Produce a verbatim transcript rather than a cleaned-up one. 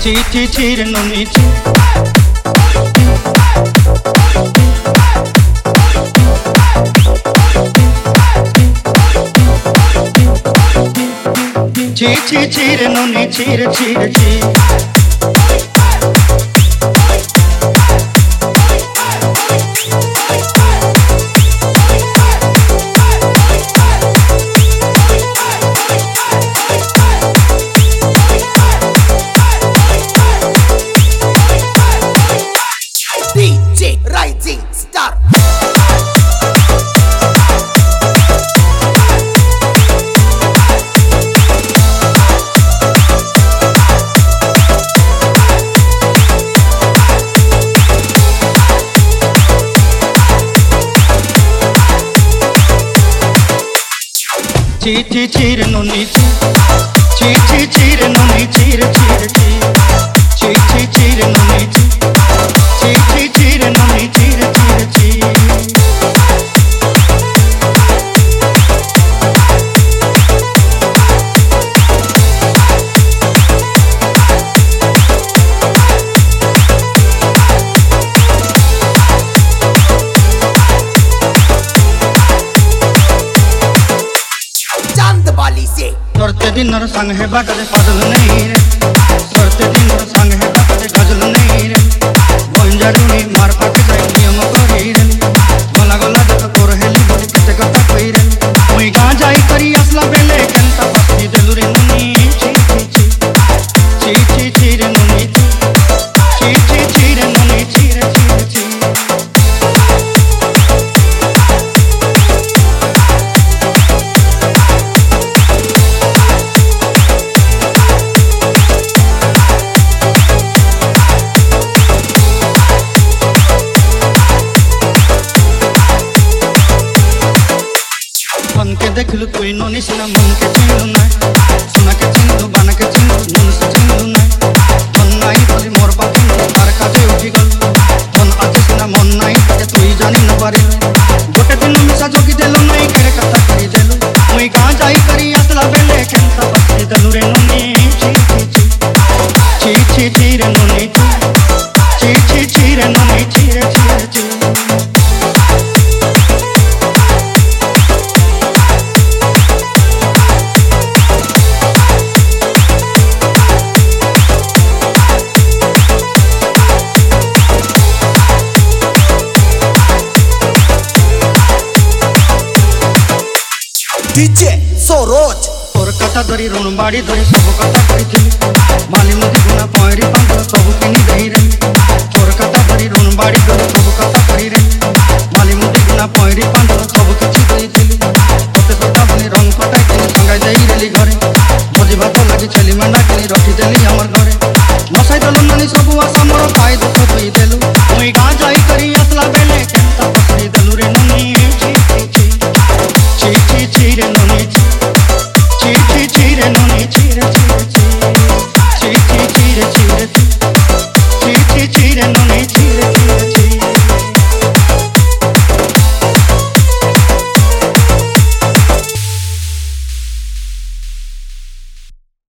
ची ची ची रे नुनी ची ची ची ची रे नुनी ची रे ची रे ची Rising Star. ची ची ची रे नुनी ची ची ची ची रे नुनी ची रे ची रे ची ची ची ची रे नुनी ची ची ची ची रे नुनी ची रे ची रे ची करते दिन और संग है बाटे पागल नहीं रे करते दिन और संग है बाटे गजल नहीं रे बंजारुनी मार पाके जाई नियम करी रे गला गला जत तोर हेली बड़ी कते कथा कई रे ओई गा जाई करी असला बेले केनता पत्ती देलु रे नुनी ची ची ची ची ची रे नुनी ची ची ची रे नुनी ची रे ची ची मन के देखलु कोई नो निसना मन के चिंगलु ना सुना के चिंगलु बाना के चिंगलु मन से चिंगलु ना मन नहीं बोली मोर पाखी तार काजे उठी गल मन आज सुना मन नहीं के तुई जानी न पारे गोटे दिन मिसा जोगी देलु नहीं केरे कथा करी देलु मुई गा जाई करी असला बेले केनता बत्ती देलु रे नुनी ची ची ची ची ची रे नुनी ची ची ची रे नुनी ची रे ची ची डीजे सरोज तोर कथा धरी ऋण बाड़ी धरी सब कथा कही माली मुदी गुना पहरी पांच सब किनी दही रे तोर कथा धरी ऋण बाड़ी धरी